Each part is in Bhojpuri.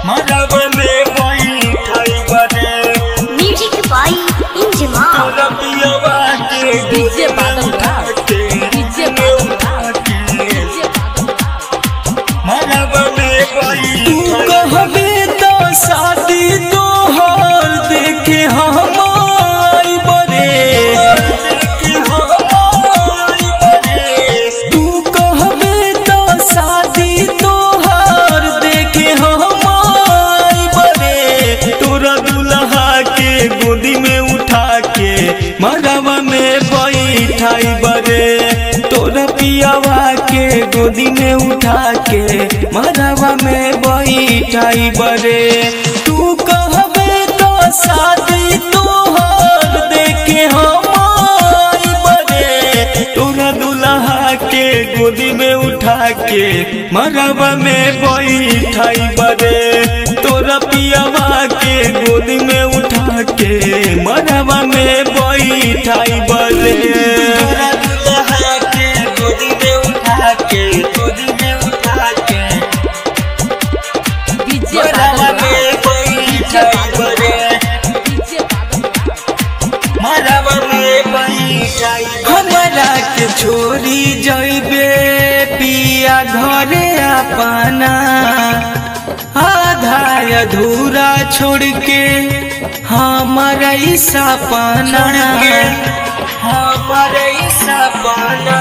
मरब में बैठाई बरे म्यूजिक बाई इंजमा तोरा पियवा के डीजे बादल का डीजे बादल का मरब में बैठाई तू कहबे तो शादी तोहर देखे हम आइब रे। तू कहबे तो शादी तोहर देखे हम आइब रे। तोरा दुल्हा के गोदी में उठा के मरवा में बैठाई बरे। तोरा पियावा के गोदी में उठा के मरवा में बैठाई बरे। तू कहबे तो शादी तोहर देखे हम आइब रे। तोरा दुल्हा के गोदी में उठा के मरवा में बैठाई बरे। तोरा पियावा के गोदी में उठा के मरवा में बैठाई बरे। तोरा दुल्हा के गोदी में उठा के गोदी में उठा के डीजे मरवा बादल में बैठाई बरे। डीजे बादल मरवा में बैठाई हमरा के छोड़ी जइबे पिया घरे अपना। आधा अधूरा छोड़ के हमारा ई सपना हमारा ई सपना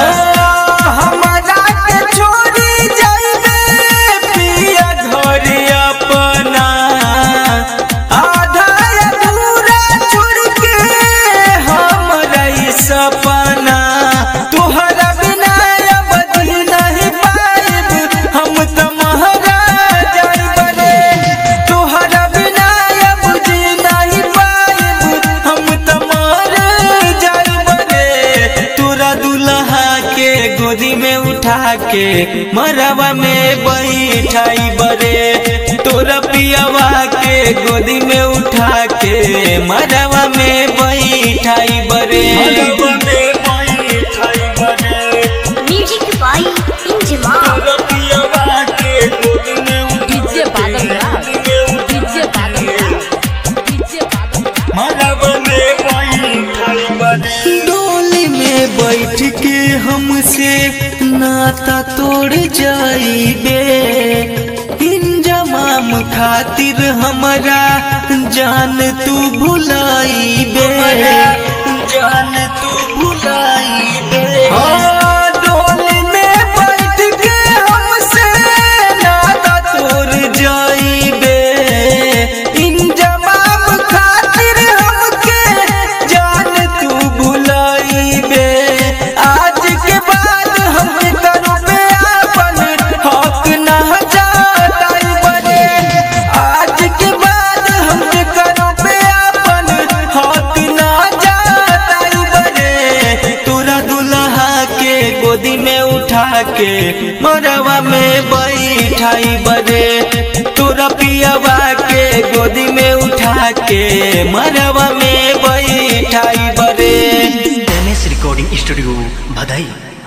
हमरा के छोड़ी जइबे पिया घरे अपना। आधा अधूरा छोड़ के हमारा ई सपना। तोहरा बिना अब जी नहीं पाइब हम तुम्हारा जाइब रे। तोहरा बिना अब जी नहीं पाइब हम तुम्हारा जाइब रे। तोरा दुल्हा के गोदी में उठा के मरवा में बैठाई बरे। तोरा पियावा के गोदी में उठा के मरवा में बैठाई बरे। मरवा में बैठाई बरे। म्यूजिक बाई इंजमा तोरा पियावा के गोदी में उठा डीजे बादल का डीजे बादल का डीजे बादल का मरवा में बैठाई बरे। डोली में बैठ के हमसे नाता तोड़ जाइबे। इंजमाम खातिर हमरा जान तू भुलाइबे। जान तू भुलाइबे। डोली में बैठ के हमसे नाता तोड़ जाइबे। इंजमाम खातिर हमके जान तू भुलाइबे। आज के बाद हम करो पे अपन हक ना जाताई बरे। आज के बाद हम करो पे अपन हक ना जाताई बरे। तोरा दुल्हा के गोदी में उठा के मरवा में बैठाई बरे। तोरा पियावा के गोदी में उठा के मरवा में बैठाई बरे। एमएस रिकॉर्डिंग स्टूडियो बधाई।